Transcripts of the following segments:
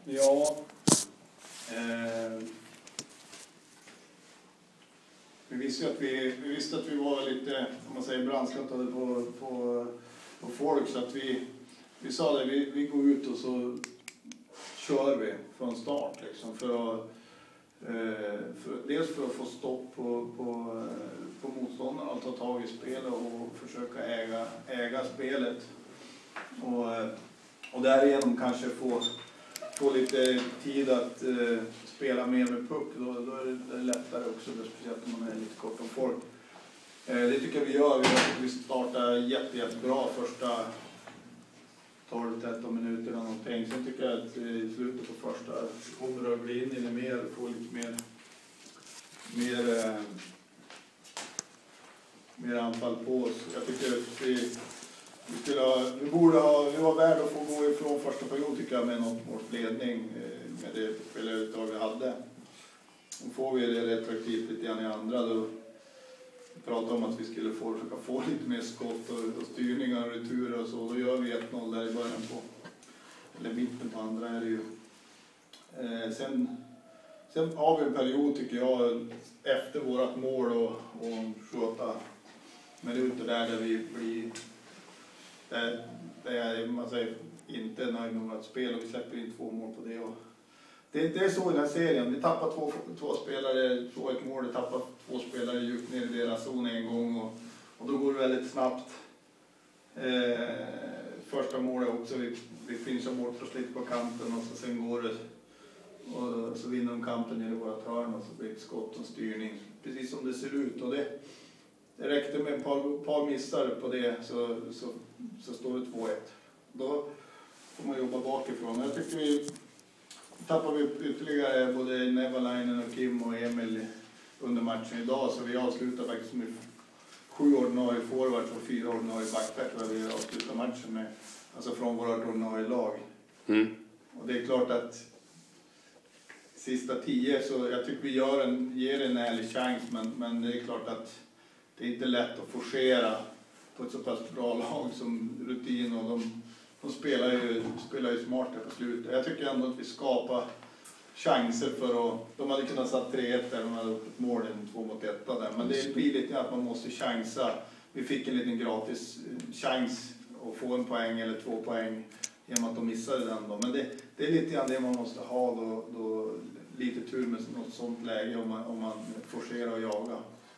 Ja, vi visste att vi var lite, om man säger, brandskattade på folk, så att vi sa det, vi går ut och så kör vi från start liksom, dels för att få stopp på motståndarna och ta tag i spelet och försöka äga spelet och därigenom kanske få lite tid att spela mer med puck. Då är det lättare också, speciellt om man är lite kort om folk. Det tycker jag vi gör. Vi startar jättebra första 12-13 minuter eller någonting. Sen tycker jag att i slutet på första kommer det att bli in i det mer och få lite mer anfall på oss. Jag tycker att vi var värda att få gå ifrån första period, tycker jag, med något måls ledning med det spelutdrag vi hade. Och får vi det retroaktivt lite grann i andra, då pratade om att vi skulle försöka få lite mer skott och styrningar och returer och så. Då gör vi 1-0 där i början på, eller mitten på andra är det ju. Sen har vi en period, tycker jag, efter vårat mål och 28 minuter där vi blir, där man säger inte nöjd med vårt spel och vi släpper in 2 mål på det. Och det är så i den här serien. Vi tappar två spelare, 2-1 mål, vi tappar 2 spelare djupt ner i deras zon en gång och då går det väldigt snabbt. Första målet också, vi finns bort och sliter på kanten och så sen går det och så vinner de kampen nere i våra hörn och så blir det skott och styrning, precis som det ser ut. Och det räckte med ett par missar på det så står det 2-1. Då får man jobba bakifrån. Jag tycker vi tappar vi ytterligare både Nevalainen och Kim och Emil under matchen idag, så vi avslutar faktiskt med 7 ordinarie forwards och 4 ordinarie backar, vad vi avslutar matchen med, alltså från våra ordinarie lag. Och det är klart att sista 10 så jag tycker vi ger en ärlig chans, men det är klart att det är inte lätt att forcera på ett så pass bra lag som Rutin, och de spelar ju smart på slutet. Jag tycker ändå att vi skapar chanser för att, de hade kunnat satt 3-1 där, de hade upp ett mål, 2-1 där, men det blir lite att man måste chansa. Vi fick en liten gratis chans att få en poäng eller 2 poäng genom att de missade den då. Men det är lite grann det man måste ha då lite tur med något sånt läge om man forcerar och jagar.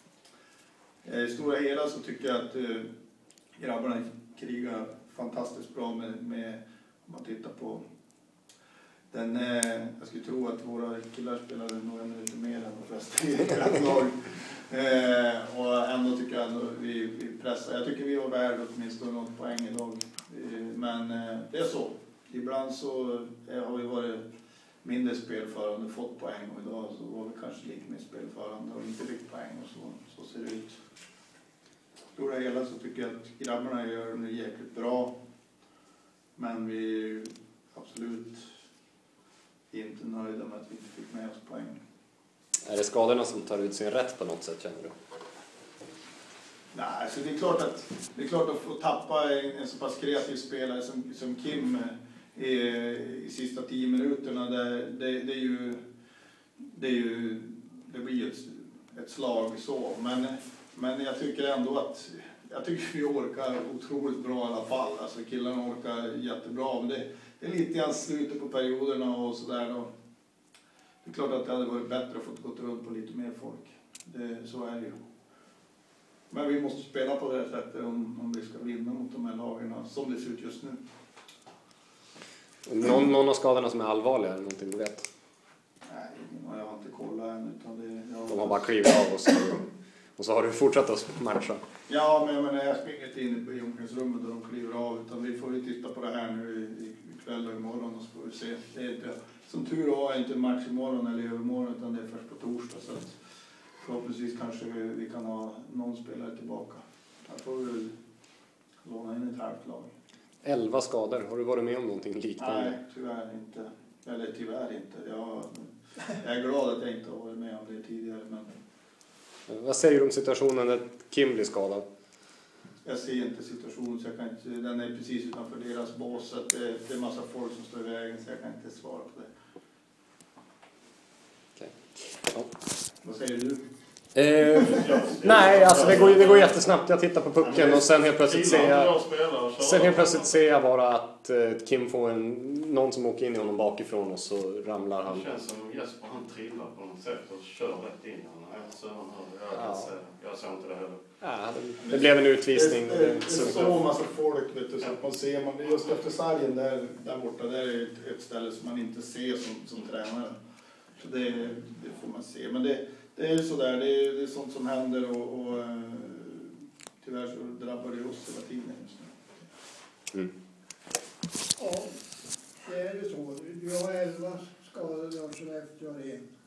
I stora hela så tycker jag att grabbarna krigar fantastiskt bra med om man tittar på den. Jag skulle tro att våra killar spelade nog ännu lite mer än de flesta i ett lag. Och ändå tycker jag att vi pressar. Jag tycker vi var värda åtminstone något poäng idag. Men det är så. Ibland så har vi varit mindre spelförande, fått poäng, och idag så var vi kanske lite mer spelförande och inte fick poäng, och så ser det ut. Stora hela så tycker jag att grabbarna gör det jäkligt bra, men vi är absolut inte nöjda med att vi inte fick med oss poäng. Är det skadorna som tar ut sin rätt på något sätt, känner du? Nej, så det är klart att få tappa en så pass kreativ spelare som Kim i sista 10 minuterna, det blir ju ett slag så, men jag tycker ändå att vi orkar otroligt bra i alla fall. Alltså killarna orkar jättebra, men det är lite grann slutet på perioderna och sådär. Det är klart att det hade varit bättre att få gått runt på lite mer folk. Så är det ju. Men vi måste spela på det här sättet om vi ska vinna mot de här lagarna som det ser ut just nu. Någon av skadorna som är allvarliga, eller någonting du vet? Nej, jag har inte kollat än. De har bara klivit av och så har du fortsatt att matcha. Ja, men jag springer inte in i omklädningsrummet och de kliver av, utan vi får ju titta på det här nu ikväll och imorgon och så får vi se. Det är inte, som tur har jag inte en match imorgon eller övermorgon, utan det är först på torsdag, så att förhoppningsvis kanske vi kan ha någon spelare tillbaka. Jag får väl låna in ett halvt lag. 11 skador, har du varit med om någonting liknande? Nej, tyvärr inte. Eller tyvärr inte. Jag är glad att jag inte har varit med om det tidigare. Men vad säger du om situationen när Kim blir skadad? Jag ser inte situationen, så jag kan inte, den är precis utanför deras bås, så att det är massa folk som står i vägen, så jag kan inte svara på det. säger du? Nej, alltså det går jättesnabbt. Jag tittar på pucken och sen helt plötsligt ser jag bara att Kim får någon som åker in i honom bakifrån och så ramlar han. Det känns som Jesper han trillar på något sätt och kör rätt in. Jag såg inte det heller. Ja, det blev en utvisning. Det är så massa folk, vet du, så att man ser, just efter sargen där borta, där är ett ställe som man inte ser som tränare. Så det får man se. Men det är sådär, det är sånt som händer och tyvärr så drabbar det oss hela tiden just nu. Mm. Ja, det är det så. Vi har 11 skadade och Skellefteå har 1.